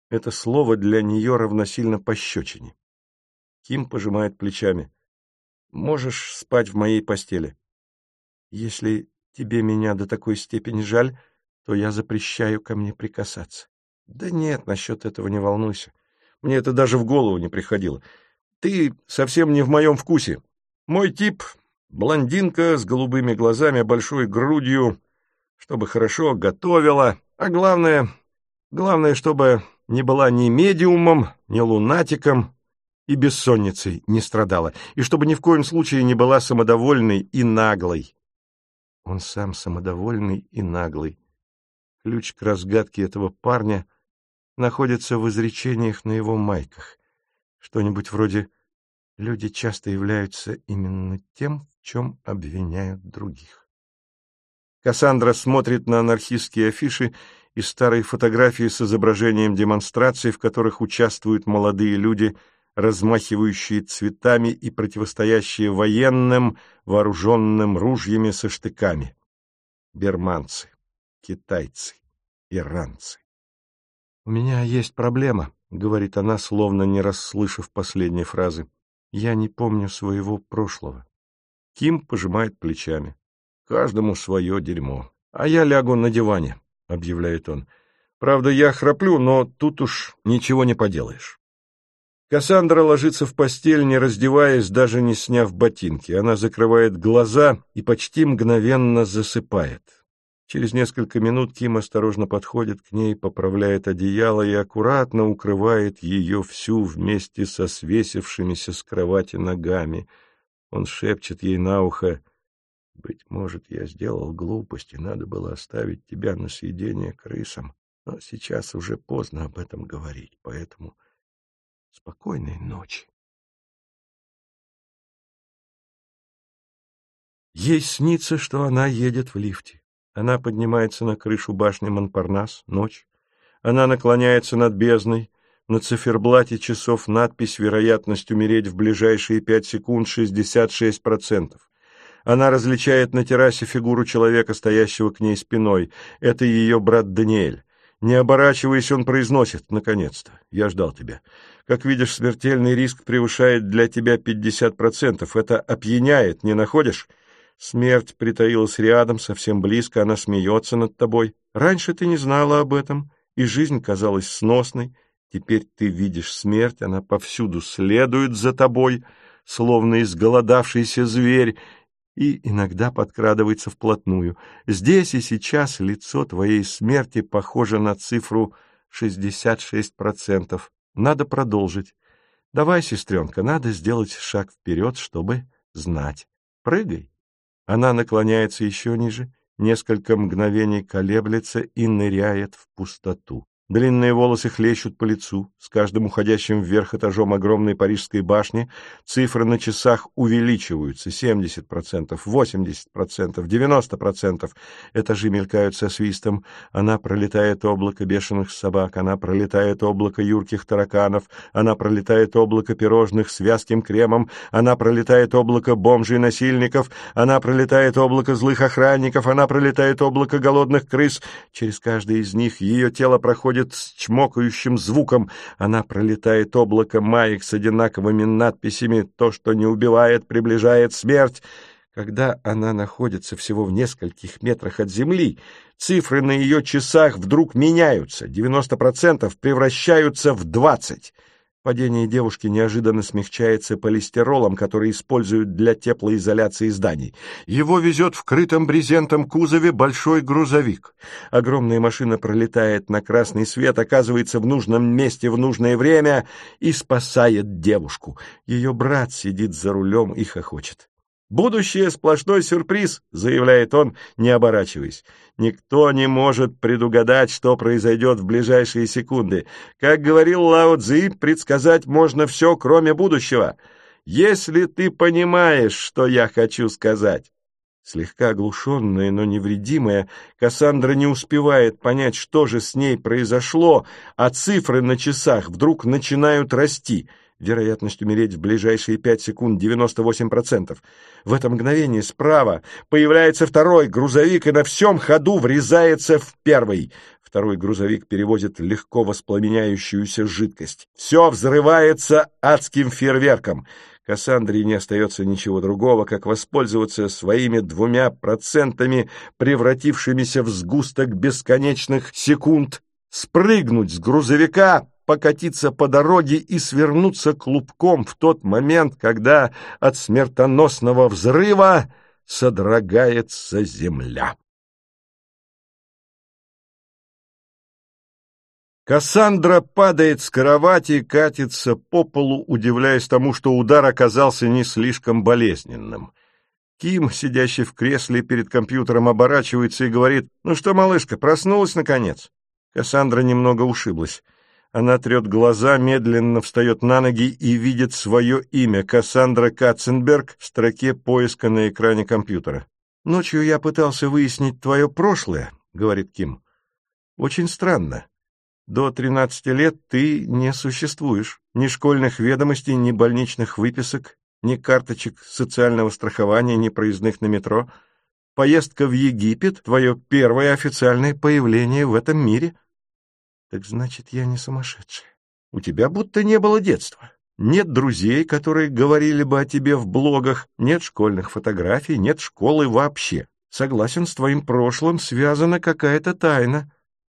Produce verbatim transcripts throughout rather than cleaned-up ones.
Это слово для нее равносильно пощечине. Ким пожимает плечами. «Можешь спать в моей постели. Если тебе меня до такой степени жаль, то я запрещаю ко мне прикасаться». «Да нет, насчет этого не волнуйся. Мне это даже в голову не приходило. Ты совсем не в моем вкусе. Мой тип — блондинка с голубыми глазами, большой грудью, чтобы хорошо готовила, а главное, главное, чтобы не была ни медиумом, ни лунатиком, и бессонницей не страдала, и чтобы ни в коем случае не была самодовольной и наглой». Он сам самодовольный и наглый. Ключ к разгадке этого парня находится в изречениях на его майках. Что-нибудь вроде «люди часто являются именно тем, в чем обвиняют других». Кассандра смотрит на анархистские афиши и старые фотографии с изображением демонстраций, в которых участвуют молодые люди, размахивающие цветами и противостоящие военным, вооруженным ружьями со штыками. Берманцы, китайцы, иранцы. «У меня есть проблема», — говорит она, словно не расслышав последней фразы. «Я не помню своего прошлого». Ким пожимает плечами. «Каждому свое дерьмо. А я лягу на диване», — объявляет он. «Правда, я храплю, но тут уж ничего не поделаешь». Кассандра ложится в постель, не раздеваясь, даже не сняв ботинки. Она закрывает глаза и почти мгновенно засыпает. Через несколько минут Ким осторожно подходит к ней, поправляет одеяло и аккуратно укрывает ее всю вместе со свесившимися с кровати ногами. Он шепчет ей на ухо: «Быть может, я сделал глупость, и надо было оставить тебя на съедение крысам. Но сейчас уже поздно об этом говорить, поэтому спокойной ночи». Ей снится, что она едет в лифте. Она поднимается на крышу башни Монпарнас, ночь. Она наклоняется над бездной. На циферблате часов надпись «Вероятность умереть в ближайшие пять секунд шестьдесят шесть процентов». Она различает на террасе фигуру человека, стоящего к ней спиной. Это ее брат Даниэль. Не оборачиваясь, он произносит: «Наконец-то, я ждал тебя. Как видишь, смертельный риск превышает для тебя пятьдесят процентов. Это опьяняет, не находишь? Смерть притаилась рядом, совсем близко, она смеется над тобой. Раньше ты не знала об этом, и жизнь казалась сносной. Теперь ты видишь смерть, она повсюду следует за тобой, словно изголодавшийся зверь, и иногда подкрадывается вплотную. Здесь и сейчас лицо твоей смерти похоже на цифру шестьдесят шесть процентов. Надо продолжить. Давай, сестренка, надо сделать шаг вперед, чтобы знать. Прыгай». Она наклоняется еще ниже, несколько мгновений колеблется и ныряет в пустоту. Длинные волосы хлещут по лицу. С каждым уходящим вверх этажом огромной парижской башни цифры на часах увеличиваются. семьдесят процентов, восемьдесят процентов, девяносто процентов. Этажи мелькают со свистом. Она пролетает облако бешеных собак. Она пролетает облако юрких тараканов. Она пролетает облако пирожных с вязким кремом. Она пролетает облако бомжей-насильников. Она пролетает облако злых охранников. Она пролетает облако голодных крыс. Через каждое из них ее тело проходит с чмокающим звуком. Она пролетает облако маек с одинаковыми надписями: «То, что не убивает, приближает смерть». Когда она находится всего в нескольких метрах от земли, цифры на ее часах вдруг меняются. девяносто процентов превращаются в двадцать. Падение девушки неожиданно смягчается полистиролом, который используют для теплоизоляции зданий. Его везет в крытом брезентом кузове большой грузовик. Огромная машина пролетает на красный свет, оказывается в нужном месте в нужное время и спасает девушку. Ее брат сидит за рулем и хохочет. «Будущее — сплошной сюрприз», — заявляет он, не оборачиваясь. «Никто не может предугадать, что произойдет в ближайшие секунды. Как говорил Лао Цзи, предсказать можно все, кроме будущего. Если ты понимаешь, что я хочу сказать». Слегка оглушенная, но невредимая, Кассандра не успевает понять, что же с ней произошло, а цифры на часах вдруг начинают расти. Вероятность умереть в ближайшие пять секунд — девяносто восемь процентов. В это мгновение справа появляется второй грузовик и на всем ходу врезается в первый. Второй грузовик перевозит легко воспламеняющуюся жидкость. Все взрывается адским фейерверком. Кассандре не остается ничего другого, как воспользоваться своими двумя процентами, превратившимися в сгусток бесконечных секунд, спрыгнуть с грузовика, покатиться по дороге и свернуться клубком в тот момент, когда от смертоносного взрыва содрогается земля. Кассандра падает с кровати и катится по полу, удивляясь тому, что удар оказался не слишком болезненным. Ким, сидящий в кресле перед компьютером, оборачивается и говорит: «Ну что, малышка, проснулась наконец?» Кассандра немного ушиблась. Она трет глаза, медленно встает на ноги и видит свое имя — Кассандра Катценберг в строке поиска на экране компьютера. «Ночью я пытался выяснить твое прошлое», — говорит Ким. «Очень странно. До тринадцати лет ты не существуешь. Ни школьных ведомостей, ни больничных выписок, ни карточек социального страхования, ни проездных на метро. Поездка в Египет — твое первое официальное появление в этом мире. Так значит, я не сумасшедшая. У тебя будто не было детства. Нет друзей, которые говорили бы о тебе в блогах, нет школьных фотографий, нет школы вообще. Согласен, с твоим прошлым связана какая-то тайна».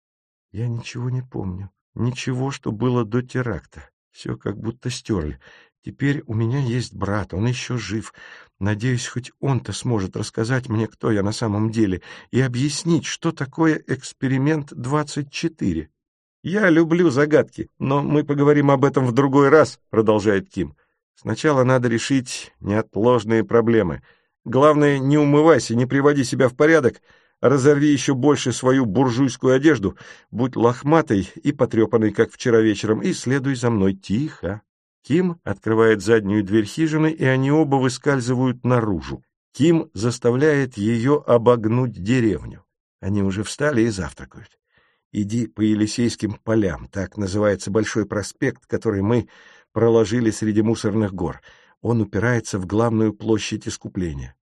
Я ничего не помню. Ничего, что было до теракта. Все как будто стерли. Теперь у меня есть брат, он еще жив. Надеюсь, хоть он-то сможет рассказать мне, кто я на самом деле, и объяснить, что такое эксперимент двадцать четыре. Я люблю загадки, но мы поговорим об этом в другой раз, продолжает Ким. Сначала надо решить неотложные проблемы. Главное, не умывайся, не приводи себя в порядок, разорви еще больше свою буржуйскую одежду, будь лохматой и потрепанной, как вчера вечером, и следуй за мной тихо. Ким открывает заднюю дверь хижины, и они оба выскальзывают наружу. Ким заставляет ее обогнуть деревню. Они уже встали и завтракают. «Иди по Елисейским полям», так называется большой проспект, который мы проложили среди мусорных гор. Он упирается в главную площадь Искупления.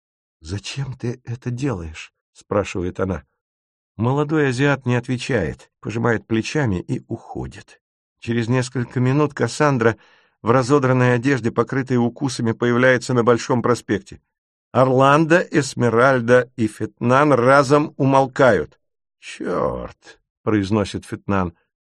«Зачем ты это делаешь?» — спрашивает она. Молодой азиат не отвечает, пожимает плечами и уходит. Через несколько минут Кассандра в разодранной одежде, покрытой укусами, появляется на Большом проспекте. Орландо, Эсмеральда и Фетнан разом умолкают. «Черт!» — произносит Фетнан.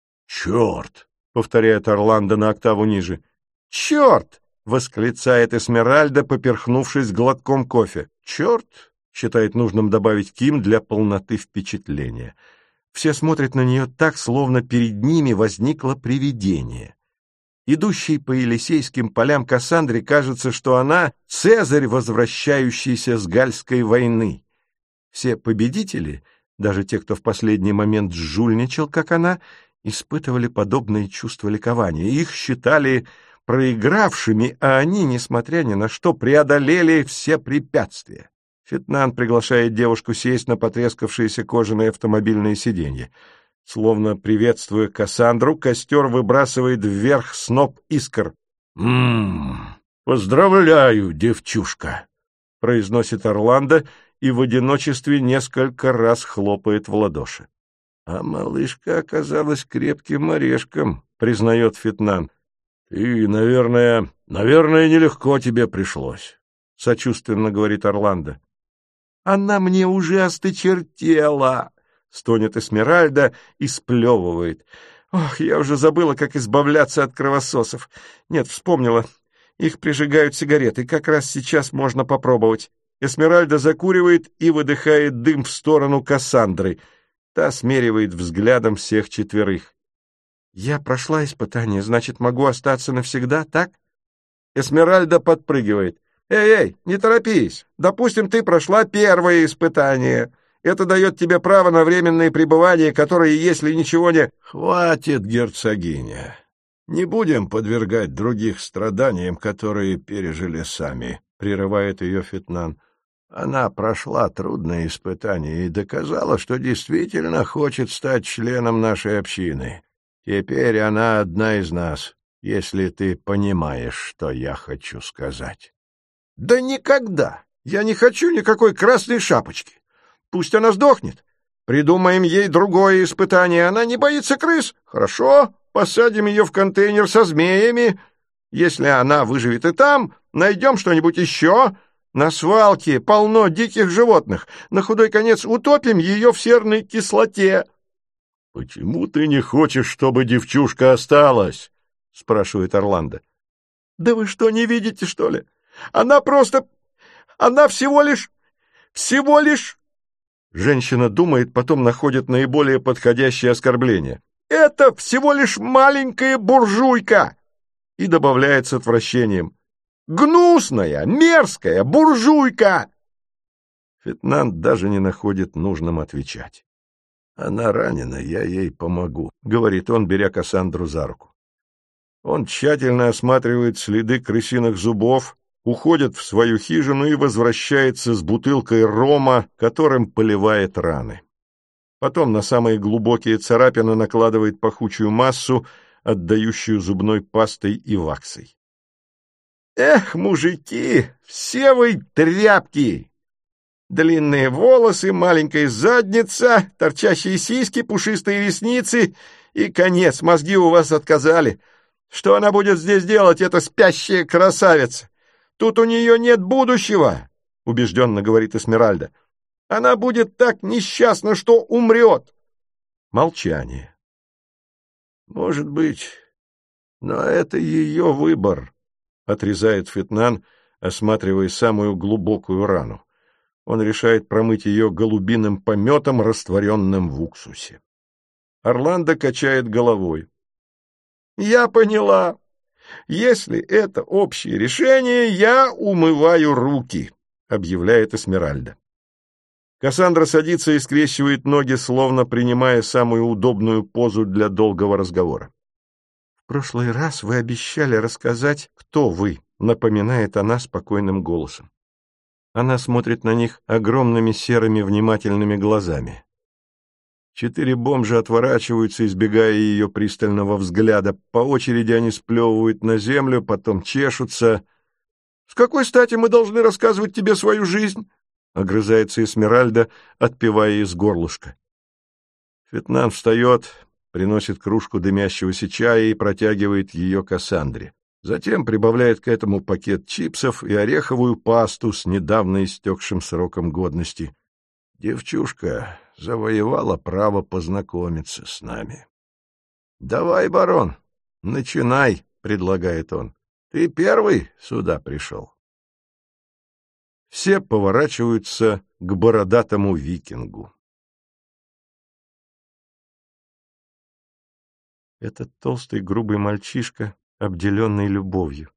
«Черт!» — повторяет Орландо на октаву ниже. «Черт!» — восклицает Эсмеральда, поперхнувшись глотком кофе. «Черт!» — считает нужным добавить Ким для полноты впечатления. Все смотрят на нее так, словно перед ними возникло привидение. Идущей по Елисейским полям Кассандре кажется, что она — Цезарь, возвращающийся с Гальской войны. Все победители, даже те, кто в последний момент жульничал, как она, испытывали подобные чувства ликования. Их считали проигравшими, а они, несмотря ни на что, преодолели все препятствия. Фетнан приглашает девушку сесть на потрескавшееся кожаное автомобильное сиденье. Словно приветствуя Кассандру, костер выбрасывает вверх сноп искр. «М-м, поздравляю, девчушка!» — произносит Орландо и в одиночестве несколько раз хлопает в ладоши. «А малышка оказалась крепким орешком», — признает Фетнан. «Ты, наверное, наверное, нелегко тебе пришлось», — сочувственно говорит Орландо. «Она мне уже осточертела», — стонет Эсмеральда и сплевывает. «Ох, я уже забыла, как избавляться от кровососов. Нет, вспомнила. Их прижигают сигареты. Как раз сейчас можно попробовать». Эсмеральда закуривает и выдыхает дым в сторону Кассандры. Та смеривает взглядом всех четверых. «Я прошла испытание, значит, могу остаться навсегда, так?» Эсмеральда подпрыгивает. «Эй-эй, не торопись. Допустим, ты прошла первое испытание. Это дает тебе право на временное пребывание, которое, если ничего не...» «Хватит, герцогиня. Не будем подвергать других страданиям, которые пережили сами», — прерывает ее Фетнан. «Она прошла трудное испытание и доказала, что действительно хочет стать членом нашей общины. Теперь она одна из нас, если ты понимаешь, что я хочу сказать». «Да никогда! Я не хочу никакой красной шапочки! Пусть она сдохнет! Придумаем ей другое испытание. Она не боится крыс? Хорошо, посадим ее в контейнер со змеями. Если она выживет и там, найдем что-нибудь еще. На свалке полно диких животных. На худой конец утопим ее в серной кислоте». «Почему ты не хочешь, чтобы девчушка осталась?» — спрашивает Орландо. «Да вы что, не видите, что ли? Она просто... Она всего лишь... Всего лишь...» Женщина думает, потом находит наиболее подходящее оскорбление. «Это всего лишь маленькая буржуйка!» И добавляет с отвращением. «Гнусная, мерзкая буржуйка!» Фетнанд даже не находит нужным отвечать. «Она ранена, я ей помогу», — говорит он, беря Кассандру за руку. Он тщательно осматривает следы крысиных зубов, уходит в свою хижину и возвращается с бутылкой рома, которым поливает раны. Потом на самые глубокие царапины накладывает пахучую массу, отдающую зубной пастой и ваксой. «Эх, мужики, все вы тряпки! Длинные волосы, маленькая задница, торчащие сиськи, пушистые ресницы и конец, мозги у вас отказали. Что она будет здесь делать, эта спящая красавица? Тут у нее нет будущего», — убежденно говорит Эсмеральда. «Она будет так несчастна, что умрет». Молчание. «Может быть, но это ее выбор», — отрезает Фетнан, осматривая самую глубокую рану. Он решает промыть ее голубиным пометом, растворенным в уксусе. Орландо качает головой. «Я поняла. Если это общее решение, я умываю руки», — объявляет Эсмеральда. Кассандра садится и скрещивает ноги, словно принимая самую удобную позу для долгого разговора. «В прошлый раз вы обещали рассказать, кто вы», — напоминает она спокойным голосом. Она смотрит на них огромными серыми внимательными глазами. Четыре бомжа отворачиваются, избегая ее пристального взгляда. По очереди они сплевывают на землю, потом чешутся. «С какой стати мы должны рассказывать тебе свою жизнь?» — огрызается Эсмеральда, отпивая из горлышка. Фетнан встает, приносит кружку дымящегося чая и протягивает ее Кассандре. Затем прибавляет к этому пакет чипсов и ореховую пасту с недавно истекшим сроком годности. Девчушка завоевала право познакомиться с нами. «Давай, барон, начинай», — предлагает он. «Ты первый сюда пришел». Все поворачиваются к бородатому викингу. Этот толстый грубый мальчишка, обделенный любовью.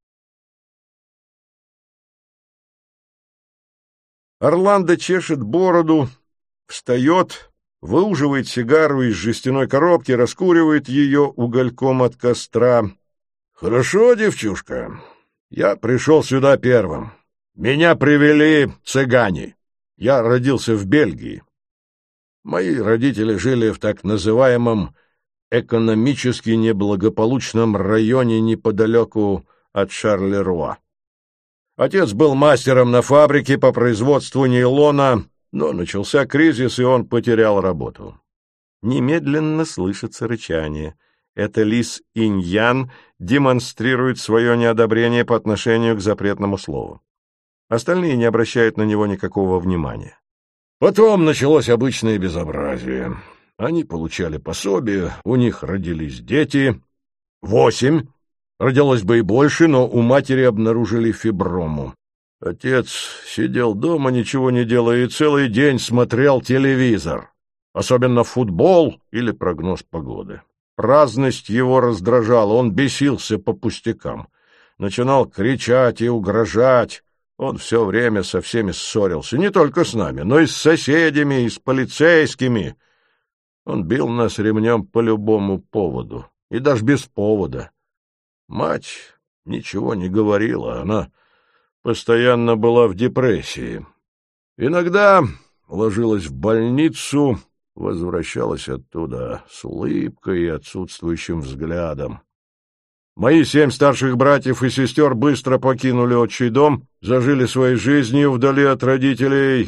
Орландо чешет бороду, встает, выуживает сигару из жестяной коробки, раскуривает ее угольком от костра. «Хорошо, девчушка, я пришел сюда первым. Меня привели цыгане. Я родился в Бельгии. Мои родители жили в так называемом экономически неблагополучном районе неподалеку от Шарлеруа. Отец был мастером на фабрике по производству нейлона, но начался кризис, и он потерял работу. Немедленно слышится рычание. Это лис Иньян демонстрирует свое неодобрение по отношению к запретному слову. Остальные не обращают на него никакого внимания. Потом началось обычное безобразие. Они получали пособие, у них родились дети. Восемь. Родилось бы и больше, но у матери обнаружили фиброму. Отец сидел дома, ничего не делая, и целый день смотрел телевизор. Особенно футбол или прогноз погоды. Праздность его раздражала, он бесился по пустякам. Начинал кричать и угрожать. Он все время со всеми ссорился, не только с нами, но и с соседями, и с полицейскими. Он бил нас ремнем по любому поводу, и даже без повода. Мать ничего не говорила, она постоянно была в депрессии. Иногда ложилась в больницу, возвращалась оттуда с улыбкой и отсутствующим взглядом. Мои семь старших братьев и сестер быстро покинули отчий дом, зажили своей жизнью вдали от родителей.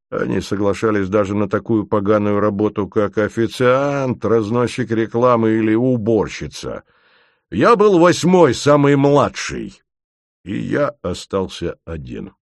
Они соглашались даже на такую поганую работу, как официант, разносчик рекламы или уборщица. Я был восьмой, самый младший, и я остался один.